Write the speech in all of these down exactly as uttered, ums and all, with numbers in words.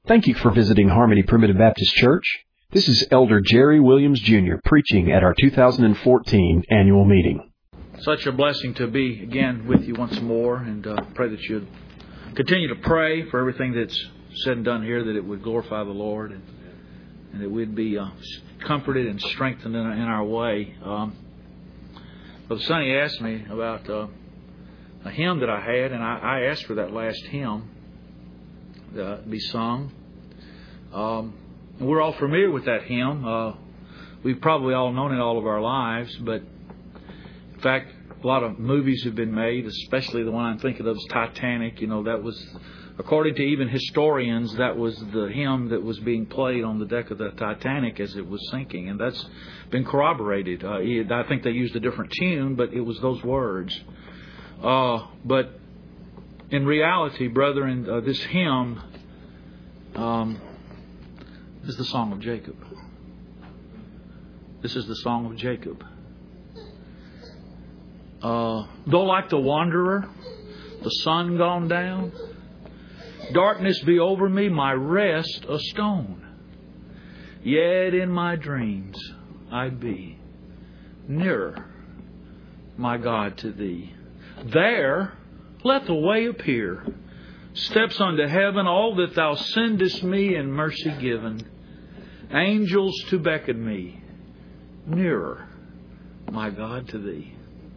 Thank you for visiting Harmony Primitive Baptist Church. This is Elder Jerry Williams, Junior preaching at our two thousand fourteen annual meeting. Such a blessing to be again with you once more, and uh, pray that you'd continue to pray for everything that's said and done here, that it would glorify the Lord, and, and that we'd be uh, comforted and strengthened in, in our way. Um, Brother Sonny asked me about uh, a hymn that I had, and I, I asked for that last hymn to be sung. Um, and we're all familiar with that hymn. Uh, we've probably all known it all of our lives, but in fact, a lot of movies have been made, especially the one I'm thinking of is Titanic. You know, that was, according to even historians, that was the hymn that was being played on the deck of the Titanic as it was sinking, and that's been corroborated. Uh, I think they used a different tune, but it was those words. Uh, but in reality, brethren, uh, this hymn um, is the Song of Jacob. This is the Song of Jacob. Uh, though like the wanderer, the sun gone down, darkness be over me, my rest a stone. Yet in my dreams I be nearer, my God, to Thee. There let the way appear, steps unto heaven, all that Thou sendest me in mercy given. Angels to beckon me, nearer, my God, to Thee.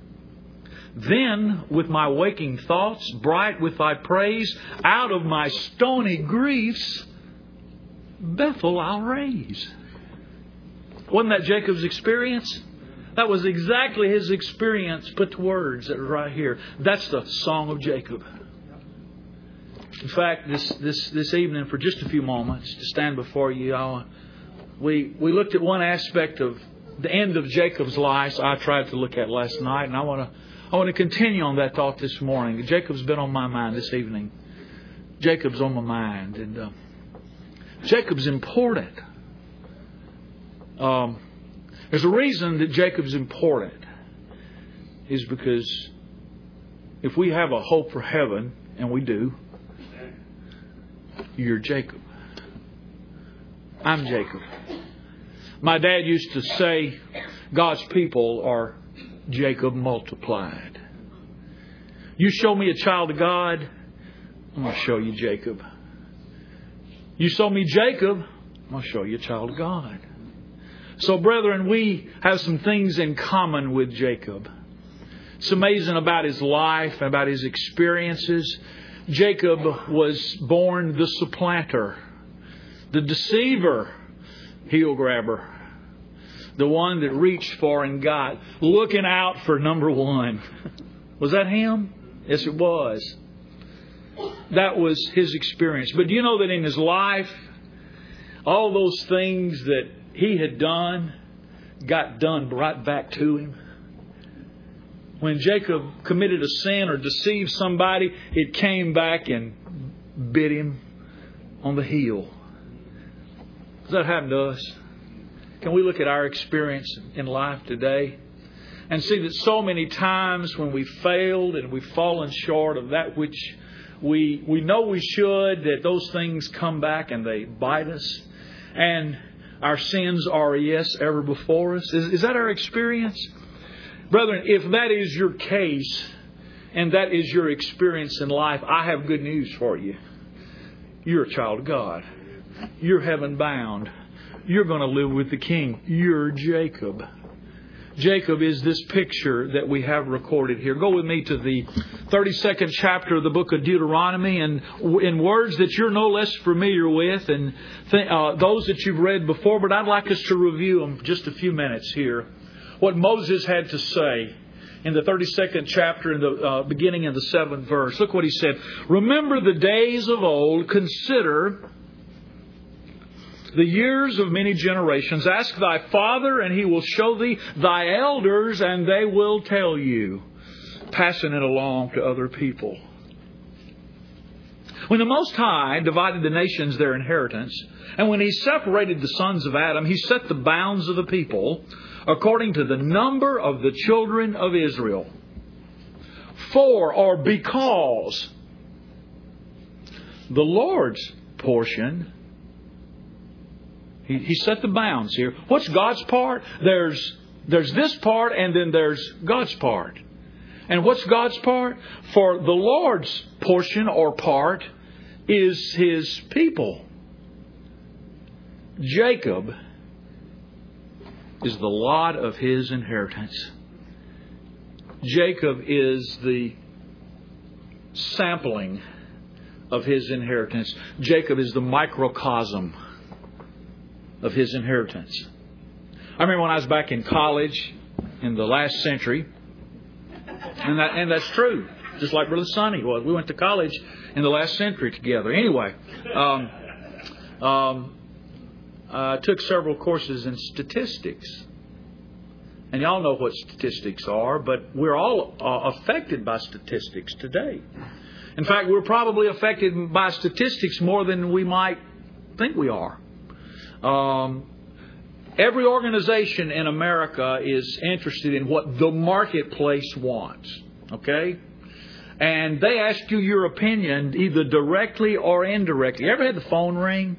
Then, with my waking thoughts, bright with Thy praise, out of my stony griefs, Bethel I'll raise. Wasn't that Jacob's experience? That was exactly his experience put to words that are right here. That's the Song of Jacob. In fact, this this this evening, for just a few moments, to stand before you, I, we we looked at one aspect of the end of Jacob's life. I tried to look at last night, and I want to I want to continue on that thought this morning. Jacob's been on my mind this evening. Jacob's on my mind, and uh, Jacob's important. Um, there's a reason that Jacob's important, is because if we have a hope for heaven, and we do, you're Jacob. I'm Jacob. My dad used to say, God's people are Jacob multiplied. You show me a child of God, I'm going to show you Jacob. You show me Jacob, I'm going to show you a child of God. So, brethren, we have some things in common with Jacob. It's amazing about his life, about his experiences. Jacob was born the supplanter, the deceiver, heel grabber, the one that reached for and got, looking out for number one. Was that him? Yes, it was. That was his experience. But do you know that in his life, all those things that he had done got done right back to him? When Jacob committed a sin or deceived somebody, it came back and bit him on the heel. Does that happen to us? Can we look at our experience in life today and see that so many times when we failed and we've fallen short of that which we we know we should, that those things come back and they bite us, and our sins are, yes, ever before us? Is, is that our experience? Brethren, if that is your case and that is your experience in life, I have good news for you. You're a child of God. You're heaven bound. You're going to live with the King. You're Jacob. Jacob is this picture that we have recorded here. Go with me to the thirty-second chapter of the book of Deuteronomy, and in words that you're no less familiar with, and th- uh, those that you've read before, but I'd like us to review them just a few minutes here. What Moses had to say in the thirty-second chapter, in the uh, beginning of the seventh verse. Look what he said. Remember the days of old, consider the years of many generations. Ask thy father, and he will show thee, thy elders, and they will tell you. Passing it along to other people. When the Most High divided the nations their inheritance, and when He separated the sons of Adam, He set the bounds of the people according to the number of the children of Israel. For, or because, the Lord's portion He, he set the bounds here. What's God's part? There's, there's this part and then there's God's part. And what's God's part? For the Lord's portion or part is His people. Jacob is the lot of his inheritance. Jacob is the sampling of his inheritance. Jacob is the microcosm of his inheritance. I remember when I was back in college in the last century, and that and that's true, just like Brother Sonny was. We went to college in the last century together. Anyway, um, um, I took several courses in statistics. And y'all know what statistics are, but we're all uh, affected by statistics today. In fact, we're probably affected by statistics more than we might think we are. Um, every organization in America is interested in what the marketplace wants. Okay? And they ask you your opinion either directly or indirectly. You ever had the phone ring?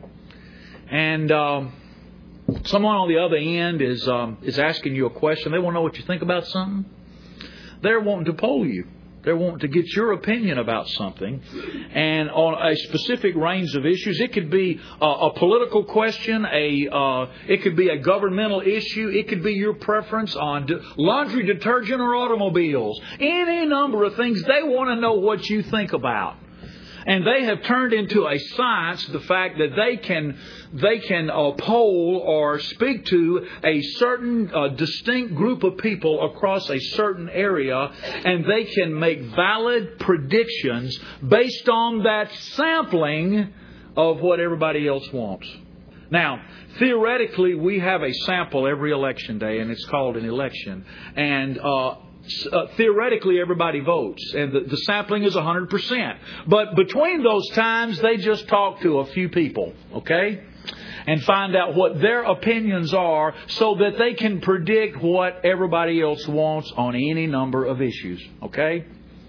And um, someone on the other end is um, is asking you a question. They want to know what you think about something. They're wanting to poll you. They're wanting to get your opinion about something. And on a specific range of issues, it could be a, a political question, a uh, it could be a governmental issue, it could be your preference on de- laundry detergent or automobiles. Any number of things. They want to know what you think about. And they have turned into a science the fact that they can they can uh, poll or speak to a certain uh, distinct group of people across a certain area, and they can make valid predictions based on that sampling of what everybody else wants. Now, theoretically, we have a sample every election day, and it's called an election. And uh Uh, theoretically, everybody votes, and the, the sampling is one hundred percent. But between those times, they just talk to a few people, okay, and find out what their opinions are so that they can predict what everybody else wants on any number of issues, okay?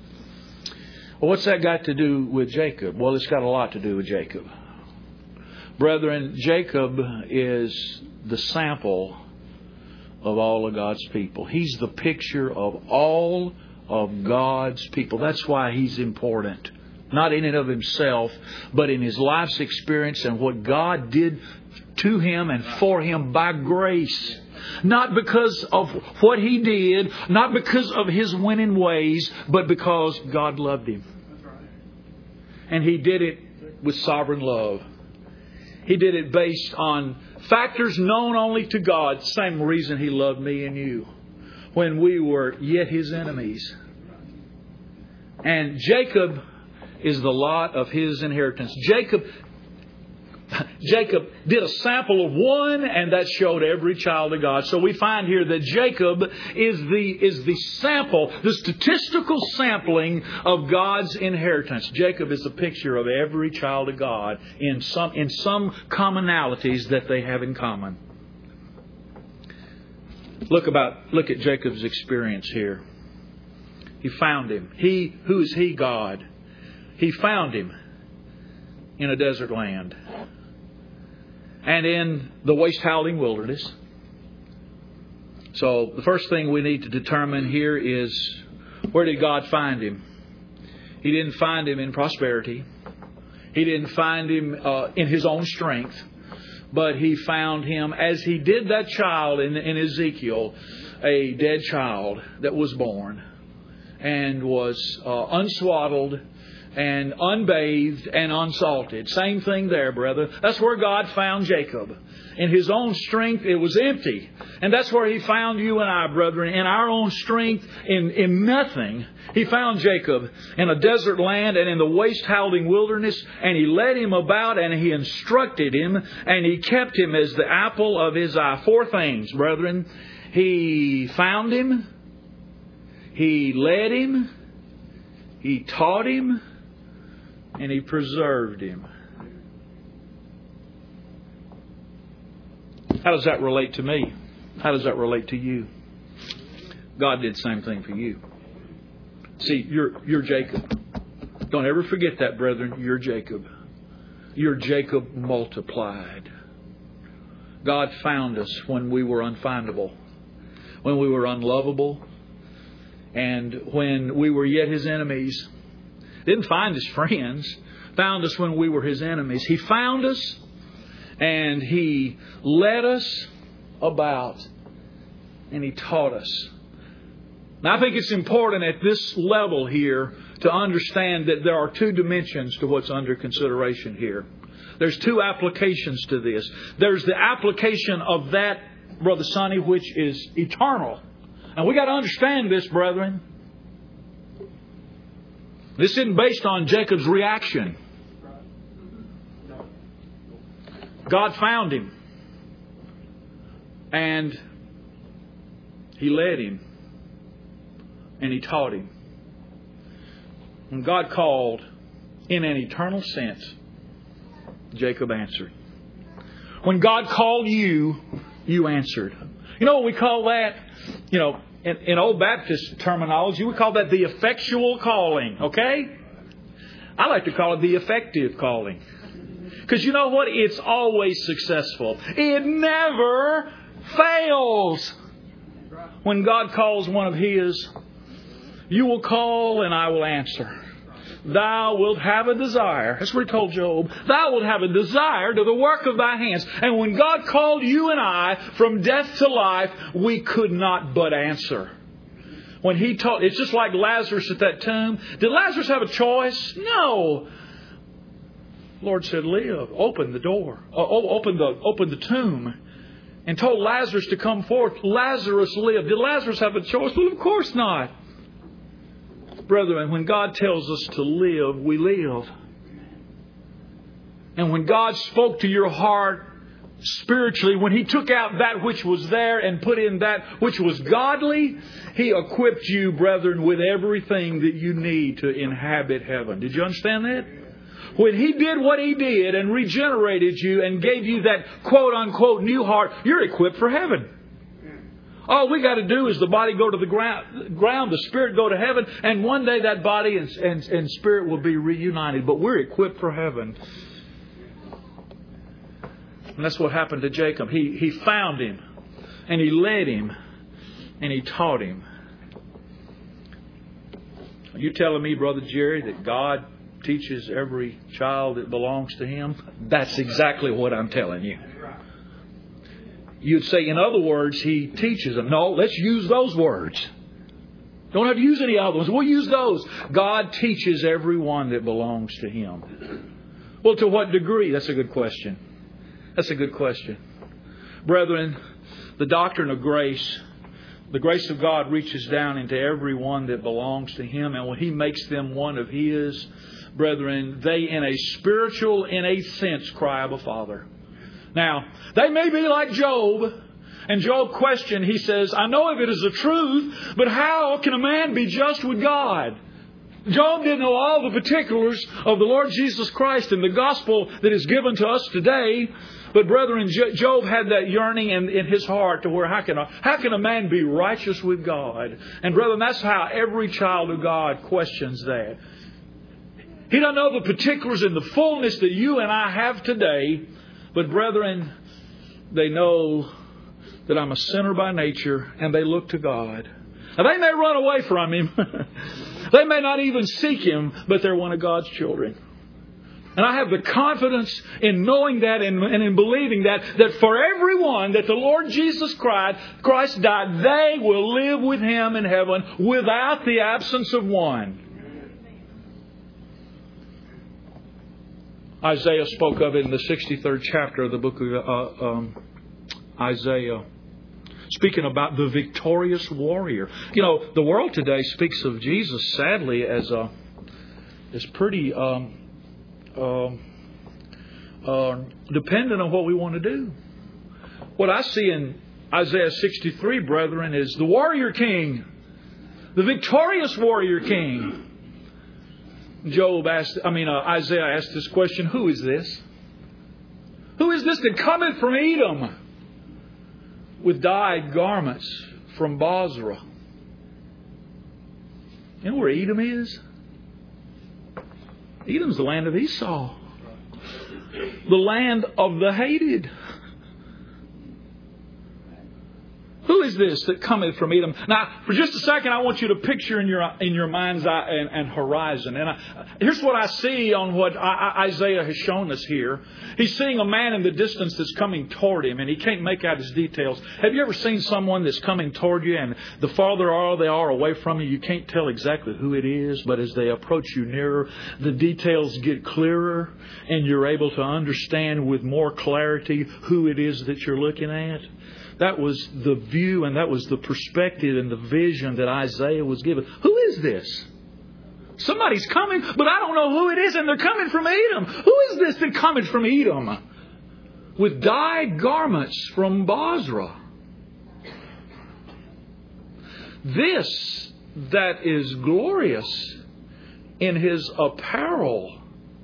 Well, what's that got to do with Jacob? Well, it's got a lot to do with Jacob. Brethren, Jacob is the sample of all of God's people. He's the picture of all of God's people. That's why he's important. Not in and of himself, but in his life's experience and what God did to him and for him by grace. Not because of what he did, not because of his winning ways, but because God loved him. And he did it with sovereign love. He did it based on factors known only to God. Same reason He loved me and you when we were yet His enemies. And Jacob is the lot of his inheritance. Jacob, Jacob did a sample of one, and that showed every child of God. So we find here that Jacob is the is the sample, the statistical sampling of God's inheritance. Jacob is a picture of every child of God in some in some commonalities that they have in common. Look about look at Jacob's experience here. He found him. He who is he? God. He found him in a desert land. And in the waste-howling wilderness. So the first thing we need to determine here is, where did God find him? He didn't find him in prosperity. He didn't find him uh, in his own strength. But He found him, as He did that child in, in Ezekiel, a dead child that was born and was uh, unswaddled and unbathed and unsalted. Same thing there, brother. That's where God found Jacob. In his own strength, it was empty. And that's where He found you and I, brethren. In our own strength, in, in nothing. He found Jacob in a desert land and in the waste-howling wilderness. And He led him about and He instructed him. And He kept him as the apple of His eye. Four things, brethren. He found him. He led him. He taught him. And He preserved him. How does that relate to me? How does that relate to you? God did the same thing for you. See, you're you're Jacob. Don't ever forget that, brethren. You're Jacob. You're Jacob multiplied. God found us when we were unfindable, when we were unlovable, and when we were yet His enemies. Didn't find us friends. Found us when we were His enemies. He found us and He led us about and He taught us. Now, I think it's important at this level here to understand that there are two dimensions to what's under consideration here. There's two applications to this. There's the application of that, Brother Sonny, which is eternal. And we got to understand this, brethren. This isn't based on Jacob's reaction. God found him. And He led him. And He taught him. When God called in an eternal sense, Jacob answered. When God called you, you answered. You know what we call that? You know, in, in old Baptist terminology, we call that the effectual calling. Okay? I like to call it the effective calling. Because you know what? It's always successful. It never fails. When God calls one of His, you will call and I will answer. Thou wilt have a desire. That's what He told Job. Thou wilt have a desire to the work of thy hands. And when God called you and I from death to life, we could not but answer. When He taught, it's just like Lazarus at that tomb. Did Lazarus have a choice? No. The Lord said, live. Open the door. Open the, open the tomb. And told Lazarus to come forth. Lazarus lived. Did Lazarus have a choice? Well, of course not. Brethren, when God tells us to live, we live. And when God spoke to your heart spiritually, when He took out that which was there and put in that which was godly, He equipped you, brethren, with everything that you need to inhabit heaven. Did you understand that? When He did what He did and regenerated you and gave you that quote-unquote new heart, you're equipped for heaven. All we got to do is the body go to the ground, ground, the spirit go to heaven, and one day that body and, and, and spirit will be reunited. But we're equipped for heaven. And that's what happened to Jacob. He, he found him, and He led him, and He taught him. Are you telling me, Brother Jerry, that God teaches every child that belongs to Him? That's exactly what I'm telling you. You'd say, in other words, He teaches them. No, let's use those words. Don't have to use any other ones. We'll use those. God teaches everyone that belongs to Him. Well, to what degree? That's a good question. That's a good question. Brethren, the doctrine of grace, the grace of God reaches down into everyone that belongs to Him. And when He makes them one of His, brethren, they in a spiritual, in a sense, cry, Abba, Father. Now, they may be like Job. And Job questioned, he says, I know if it is the truth, but how can a man be just with God? Job didn't know all the particulars of the Lord Jesus Christ and the gospel that is given to us today. But brethren, Job had that yearning in, in his heart to where how can, a, how can a man be righteous with God? And brethren, that's how every child of God questions that. He doesn't know the particulars in the fullness that you and I have today. But brethren, they know that I'm a sinner by nature, and they look to God. Now, they may run away from Him. They may not even seek Him, but they're one of God's children. And I have the confidence in knowing that and, and in believing that, that for everyone that the Lord Jesus Christ, Christ died, they will live with Him in heaven without the absence of one. Isaiah spoke of it in the sixty-third chapter of the book of uh, um, Isaiah. Speaking about the victorious warrior. You know, the world today speaks of Jesus, sadly, as a as pretty um, um, uh, dependent on what we want to do. What I see in Isaiah sixty-three, brethren, is the warrior king, the victorious warrior king. Job asked, I mean, uh, Isaiah asked this question, who is this? Who is this that cometh from Edom with dyed garments from Bozrah? You know where Edom is? Edom's the land of Esau. The land of the hated. Who is this that cometh from Edom? Now, for just a second, I want you to picture in your in your mind's eye and, and horizon. And I, here's what I see on what I, Isaiah has shown us here. He's seeing a man in the distance that's coming toward him, and he can't make out his details. Have you ever seen someone that's coming toward you, and the farther they are away from you, you can't tell exactly who it is, but as they approach you nearer, the details get clearer, and you're able to understand with more clarity who it is that you're looking at? That was the view and that was the perspective and the vision that Isaiah was given. Who is this? Somebody's coming, but I don't know who it is, and they're coming from Edom. Who is this that coming from Edom? With dyed garments from Bozrah. This that is glorious in his apparel.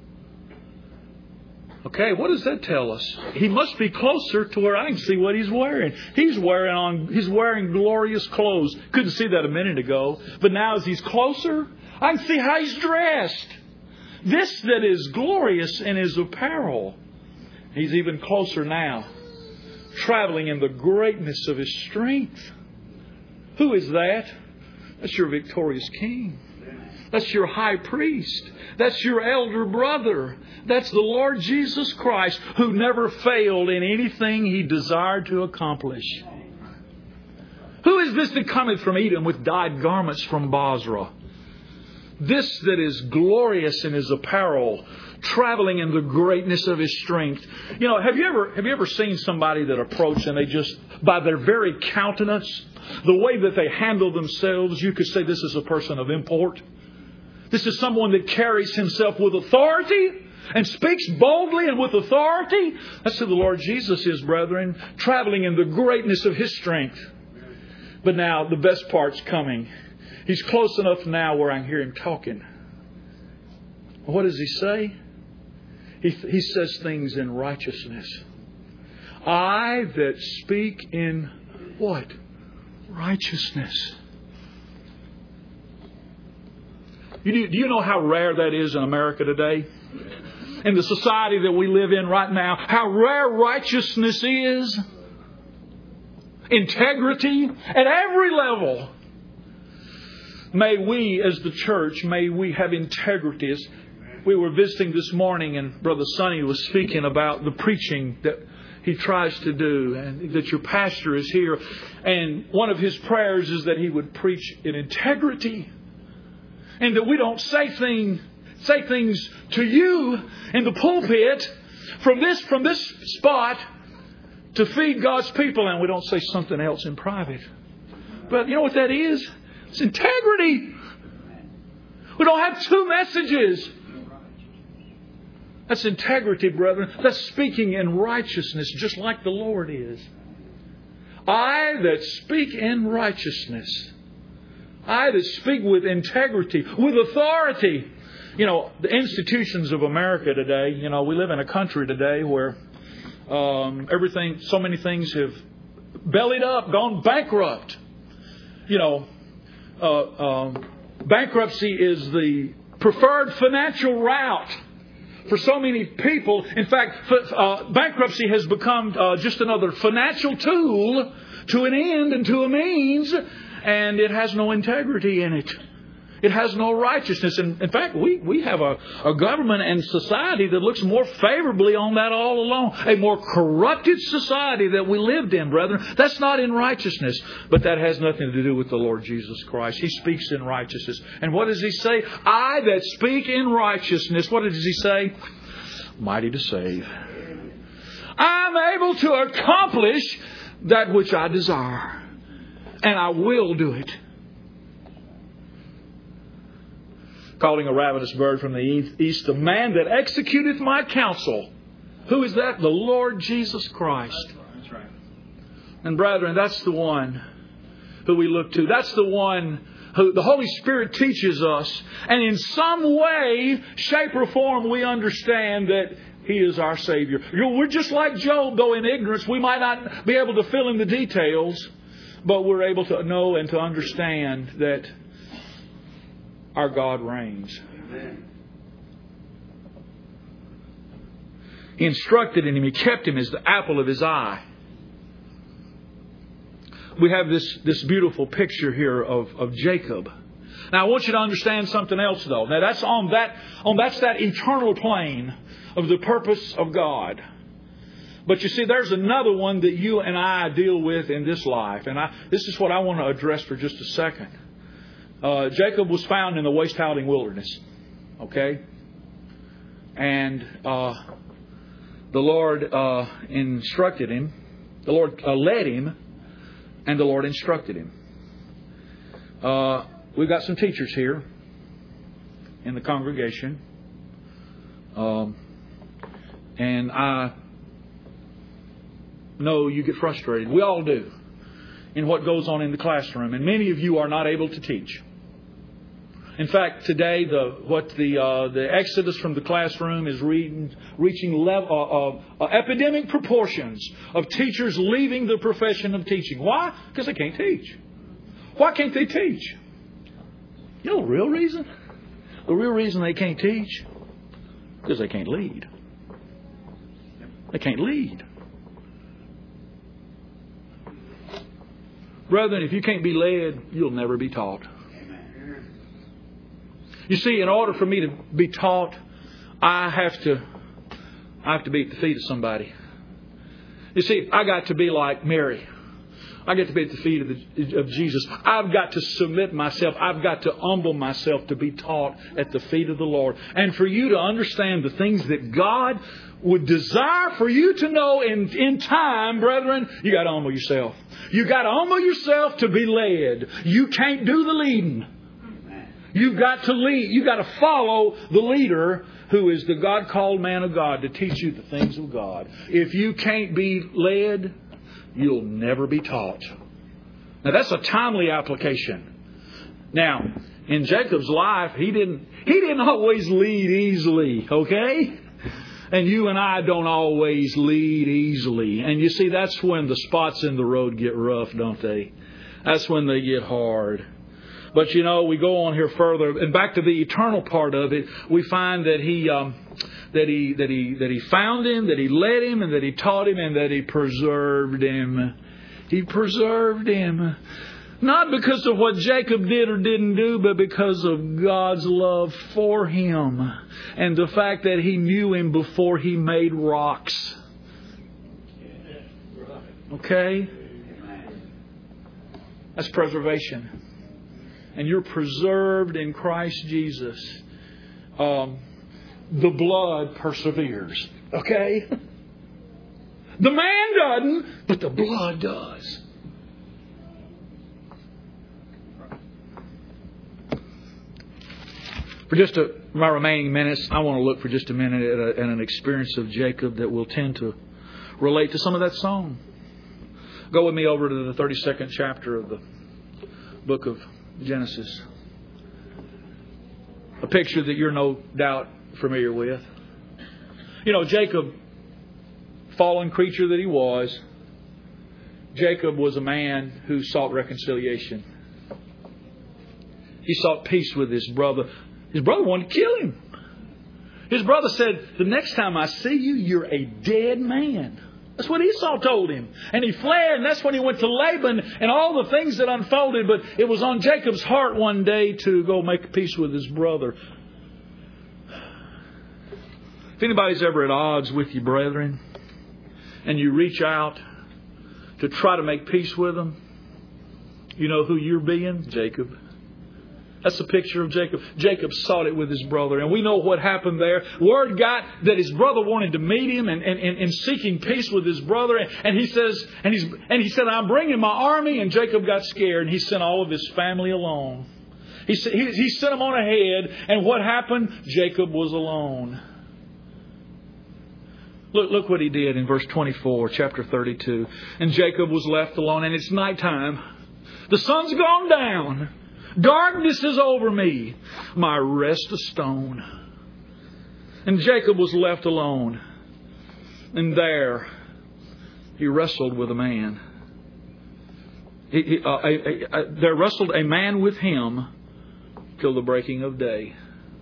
Okay, what does that tell us? He must be closer to where I can see what he's wearing. He's wearing on. He's wearing glorious clothes. Couldn't see that a minute ago, but now as he's closer, I can see how he's dressed. This that is glorious in his apparel. He's even closer now, traveling in the greatness of his strength. Who is that? That's your victorious King. That's your high priest. That's your elder brother. That's the Lord Jesus Christ, who never failed in anything He desired to accomplish. Who is this that cometh from Edom with dyed garments from Bozrah? This that is glorious in his apparel, traveling in the greatness of his strength. You know, have you ever have you ever seen somebody that approached and they just, by their very countenance, the way that they handle themselves, you could say this is a person of import. This is someone that carries himself with authority and speaks boldly and with authority. That's who the Lord Jesus is, brethren, traveling in the greatness of His strength. But now the best part's coming. He's close enough now where I can hear Him talking. What does He say? He, he says things in righteousness. I that speak in what? Righteousness. You do, do you know how rare that is in America today? In the society that we live in right now, how rare righteousness is. Integrity at every level. May we, as the church, may we have integrity. As we were visiting this morning, and Brother Sonny was speaking about the preaching that he tries to do, and that your pastor is here. And one of his prayers is that he would preach in integrity. And that we don't say thing, say things to you in the pulpit from this from this spot to feed God's people, and we don't say something else in private. But you know what that is? It's integrity. We don't have two messages. That's integrity, brethren. That's speaking in righteousness, just like the Lord is. I that speak in righteousness. I that speak with integrity, with authority. You know, the institutions of America today, you know, we live in a country today where um, everything, so many things have bellied up, gone bankrupt. You know, uh, um, bankruptcy is the preferred financial route for so many people. In fact, uh, bankruptcy has become uh, just another financial tool to an end and to a means. And it has no integrity in it. It has no righteousness. And in fact, we, we have a, a government and society that looks more favorably on that all along. A more corrupted society that we lived in, brethren. That's not in righteousness. But that has nothing to do with the Lord Jesus Christ. He speaks in righteousness. And what does He say? I that speak in righteousness. What does He say? Mighty to save. I'm able to accomplish that which I desire. And I will do it. Calling a ravenous bird from the east, the man that executeth my counsel. Who is that? The Lord Jesus Christ. That's right. And brethren, that's the one who we look to. That's the one who the Holy Spirit teaches us. And in some way, shape or form, we understand that He is our Savior. We're just like Job, though in ignorance, we might not be able to fill in the details. But we're able to know and to understand that our God reigns. Amen. He instructed in him. He kept him as the apple of His eye. we have this, this beautiful picture here of, of Jacob. Now I want you to understand something else though. Now that's on that, on that's that eternal plane of the purpose of God. But you see, there's another one that you and I deal with in this life. And I, this is what I want to address for just a second. Uh, Jacob was found in the waste-howling wilderness. Okay? And uh, the Lord uh, instructed him. The Lord uh, led him. And the Lord instructed him. Uh, we've got some teachers here in the congregation. Um, and I... No, you get frustrated. We all do in what goes on in the classroom. And many of you are not able to teach. In fact, today, the what the uh, the exodus from the classroom is reading, reaching level, uh, uh, epidemic proportions of teachers leaving the profession of teaching. Why? Because they can't teach. Why can't they teach? You know the real reason? The real reason they can't teach? Because they can't lead. They can't lead. Brethren, if you can't be led, you'll never be taught. You see, in order for me to be taught, I have to I have to be at the feet of somebody. You see, I got to be like Mary. I get to be at the feet of, the, of Jesus. I've got to submit myself. I've got to humble myself to be taught at the feet of the Lord. And for you to understand the things that God would desire for you to know in, in time, brethren, you got to humble yourself. You got to humble yourself to be led. You can't do the leading. You've got to lead. You've got to follow the leader who is the God-called man of God to teach you the things of God. If you can't be led, you'll never be taught. Now that's a timely application. Now, in Jacob's life, he didn't he didn't always lead easily, okay? And you and I don't always lead easily. And you see, that's when the spots in the road get rough, don't they? That's when they get hard. But you know, we go on here further, and back to the eternal part of it, we find that he, um, that he, that he, that he found him, that he led him, and that he taught him, and that he preserved him. He preserved him, not because of what Jacob did or didn't do, but because of God's love for him, and the fact that he knew him before he made rocks. Okay, that's preservation. And you're preserved in Christ Jesus. Um, the blood perseveres. Okay? The man doesn't, but the blood does. For just a, my remaining minutes, I want to look for just a minute at, a, at an experience of Jacob that will tend to relate to some of that song. Go with me over to the thirty-second chapter of the book of Genesis. A picture that you're no doubt familiar with. You know, Jacob, fallen creature that he was, Jacob was a man who sought reconciliation. He sought peace with his brother. His brother wanted to kill him. His brother said, the next time I see you, you're a dead man. That's what Esau told him. And he fled, and that's when he went to Laban and all the things that unfolded. But it was on Jacob's heart one day to go make peace with his brother. If anybody's ever at odds with you, brethren, and you reach out to try to make peace with them, you know who you're being? Jacob. That's a picture of Jacob. Jacob sought it with his brother. And we know what happened there. Word got that his brother wanted to meet him and, and, and, and seeking peace with his brother. And he says, and he's and he said, I'm bringing my army. And Jacob got scared and he sent all of his family alone. He, he, he sent them on ahead. And what happened? Jacob was alone. Look, look what he did in verse twenty-four, chapter thirty-two. And Jacob was left alone, and it's nighttime. The sun's gone down. Darkness is over me, my rest a stone. And Jacob was left alone. And there he wrestled with a man. He, he, uh, a, a, a, there wrestled a man with him till the breaking of day.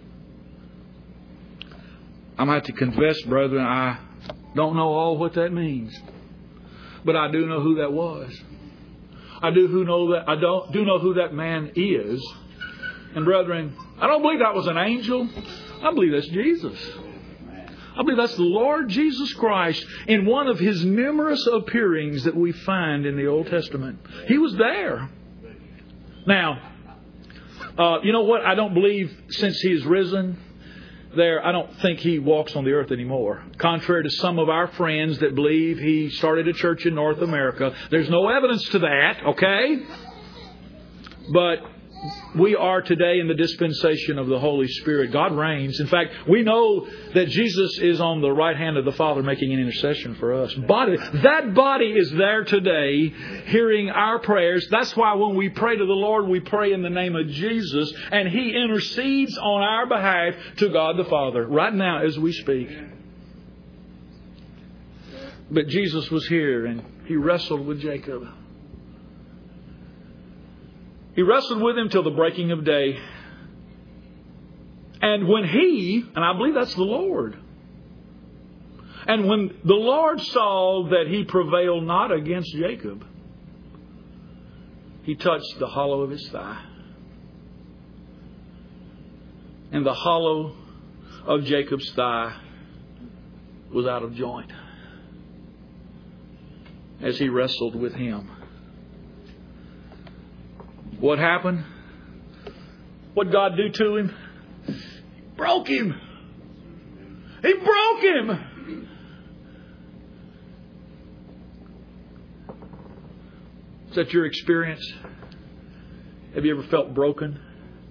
I'm going to have to confess, brethren, I don't know all what that means. But I do know who that was. I do who know that I don't do know who that man is. And brethren, I don't believe that was an angel. I believe that's Jesus. I believe that's the Lord Jesus Christ in one of His numerous appearings that we find in the Old Testament. He was there. Now, uh, you know what? I don't believe since He is risen there, I don't think He walks on the earth anymore. Contrary to some of our friends that believe He started a church in North America. There's no evidence to that, okay? But we are today in the dispensation of the Holy Spirit. God reigns. In fact, we know that Jesus is on the right hand of the Father making an intercession for us. Body, that body is there today hearing our prayers. That's why when we pray to the Lord, we pray in the name of Jesus, and He intercedes on our behalf to God the Father right now as we speak. But Jesus was here and He wrestled with Jacob. He wrestled with him till the breaking of day. And when He, and I believe that's the Lord, and when the Lord saw that he prevailed not against Jacob, He touched the hollow of his thigh. And the hollow of Jacob's thigh was out of joint as He wrestled with him. What happened? What did God do to him? He broke him. He broke him. Is that your experience? Have you ever felt broken?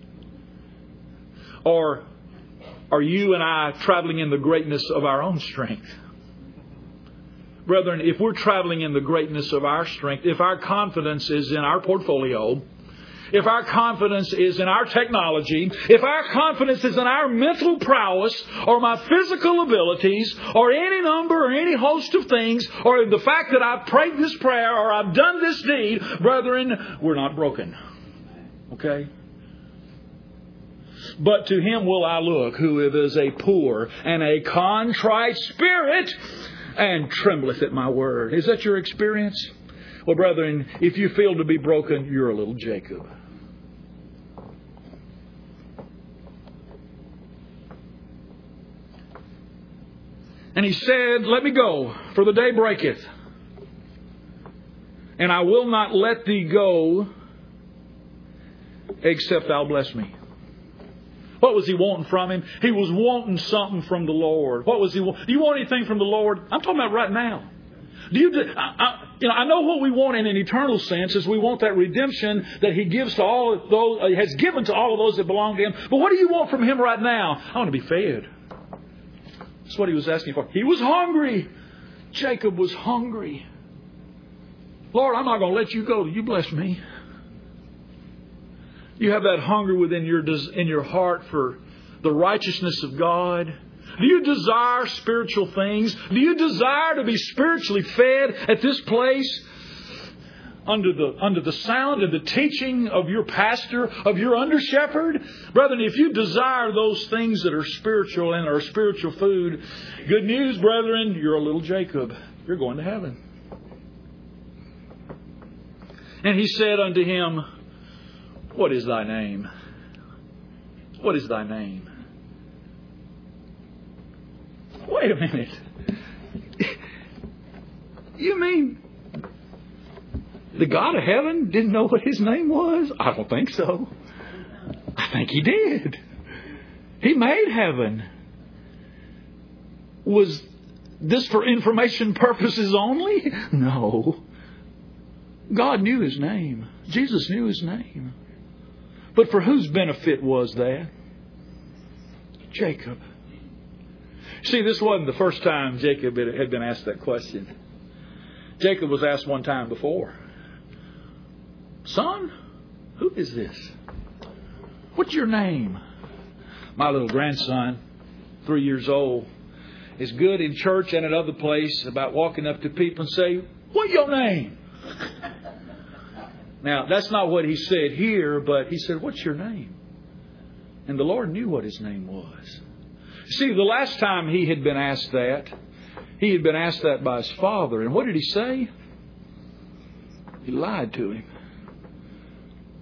Or are you and I traveling in the greatness of our own strength? Brethren, if we're traveling in the greatness of our strength, if our confidence is in our portfolio, if our confidence is in our technology, if our confidence is in our mental prowess or my physical abilities or any number or any host of things or the fact that I've prayed this prayer or I've done this deed, brethren, we're not broken. Okay? But to Him will I look, who is a poor and a contrite spirit, and trembleth at my word. Is that your experience? Well, brethren, if you feel to be broken, you're a little Jacob. And he said, let me go, for the day breaketh. And I will not let thee go, except thou bless me. What was he wanting from him? He was wanting something from the Lord. What was he want? Do you want anything from the Lord? I'm talking about right now. Do you? I, I, you know, I know what we want in an eternal sense is we want that redemption that He gives to all of those, uh, has given to all of those that belong to Him. But what do you want from Him right now? I want to be fed. That's what he was asking for. He was hungry. Jacob was hungry. Lord, I'm not going to let you go till you bless me. You have that hunger within your in your heart for the righteousness of God. Do you desire spiritual things? Do you desire to be spiritually fed at this place? Under the under the sound and the teaching of your pastor, of your under shepherd? Brethren, if you desire those things that are spiritual and are spiritual food, good news, brethren, you're a little Jacob. You're going to heaven. And he said unto him, what is thy name? What is thy name? Wait a minute. You mean the God of heaven didn't know what His name was? I don't think so. I think He did. He made heaven. Was this for information purposes only? No. God knew His name. Jesus knew His name. But for whose benefit was that? Jacob. See, this wasn't the first time Jacob had been asked that question. Jacob was asked one time before. Son, who is this? What's your name? My little grandson, three years old, is good in church and at other place about walking up to people and say, what's your name? Now, that's not what he said here, but he said, what's your name? And the Lord knew what his name was. See, the last time he had been asked that, he had been asked that by his father. And what did he say? He lied to him.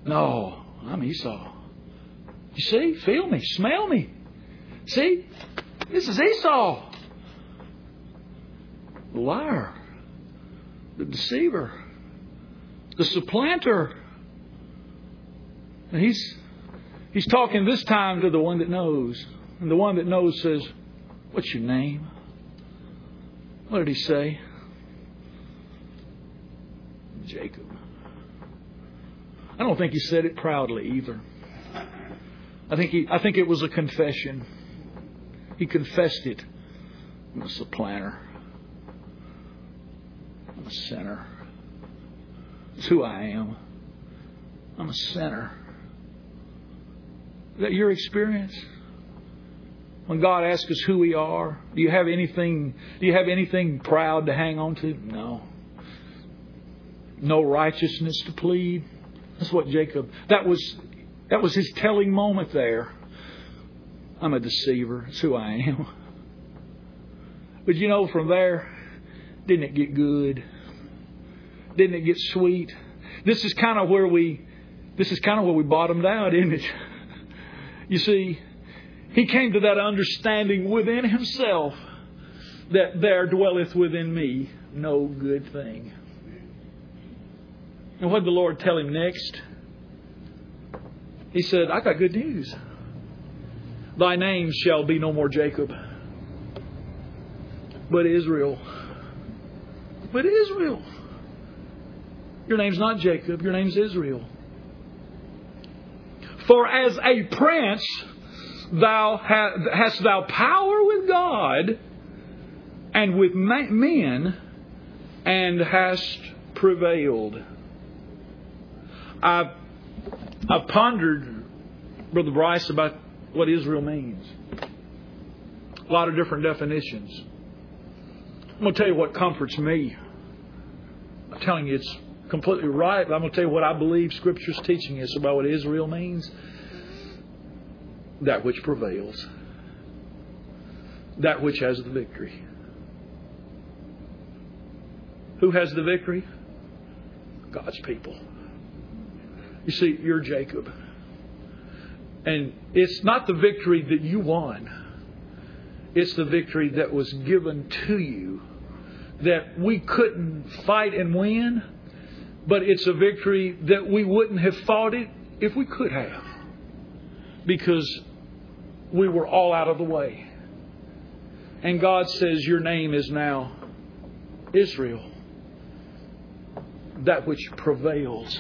No, I'm Esau. You see? Feel me. Smell me. See? This is Esau. The liar. The deceiver. The supplanter. And he's, he's talking this time to the one that knows. And the one that knows says, what's your name? What did he say? Jacob. I don't think he said it proudly either. I think he, I think it was a confession. He confessed it. I'm a supplanter. I'm a sinner. It's who I am. I'm a sinner. Is that your experience? When God asks us who we are, do you have anything, do you have anything proud to hang on to? No. No righteousness to plead. That's what Jacob, that was, that was his telling moment there. I'm a deceiver. It's who I am. But you know, from there, didn't it get good? Didn't it get sweet? This is kind of where we, this is kind of where we bottomed out, isn't it? You see, he came to that understanding within himself that there dwelleth within me no good thing. And what did the Lord tell him next? He said, I got good news. Thy name shall be no more Jacob, but Israel. But Israel. Your name's not Jacob, your name's Israel. For as a prince thou ha- hast thou power with God and with men, and hast prevailed. I've, I've pondered, Brother Bryce, about what Israel means. A lot of different definitions. I'm going to tell you what comforts me. I'm telling you it's completely right, but I'm going to tell you what I believe Scripture's teaching us about what Israel means. That which prevails. That which has the victory. Who has the victory? God's people. You see, you're Jacob. And it's not the victory that you won. It's the victory that was given to you. That we couldn't fight and win. But it's a victory that we wouldn't have fought it if we could have. Because we were all out of the way. And God says your name is now Israel. That which prevails.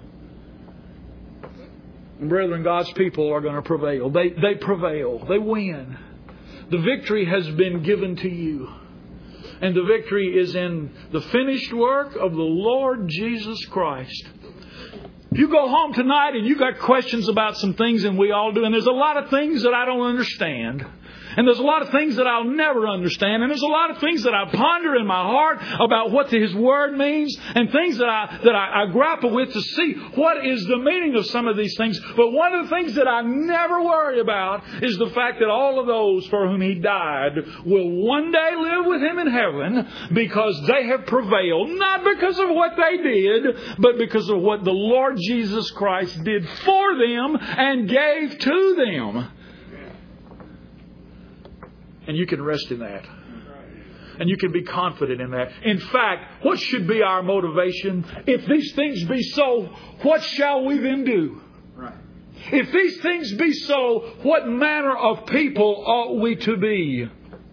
And brethren, God's people are going to prevail. They, they prevail. They win. The victory has been given to you. And the victory is in the finished work of the Lord Jesus Christ. You go home tonight and you got questions about some things, and we all do. And there's a lot of things that I don't understand. And there's a lot of things that I'll never understand. And there's a lot of things that I ponder in my heart about what His Word means, and things that I that I, I grapple with to see what is the meaning of some of these things. But one of the things that I never worry about is the fact that all of those for whom He died will one day live with Him in heaven, because they have prevailed, not because of what they did, but because of what the Lord Jesus Christ did for them and gave to them. And you can rest in that. And you can be confident in that. In fact, what should be our motivation? If these things be so, what shall we then do? Right. If these things be so, what manner of people ought we to be?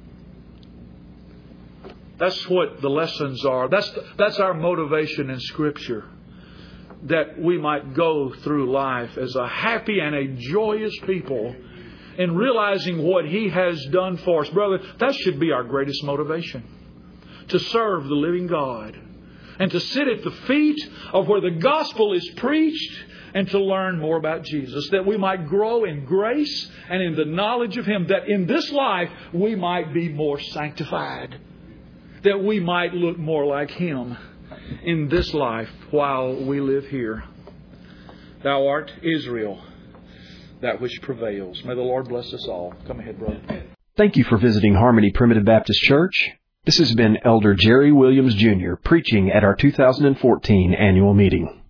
That's what the lessons are. That's, that's our motivation in Scripture. That we might go through life as a happy and a joyous people, and realizing what He has done for us. Brother, that should be our greatest motivation. To serve the living God. And to sit at the feet of where the gospel is preached, and to learn more about Jesus. That we might grow in grace and in the knowledge of Him. That in this life we might be more sanctified. That we might look more like Him in this life while we live here. Thou art Israel, that which prevails. May the Lord bless us all. Come ahead, brother. Thank you for visiting Harmony Primitive Baptist Church. This has been Elder Jerry Williams Junior preaching at our two thousand fourteen annual meeting.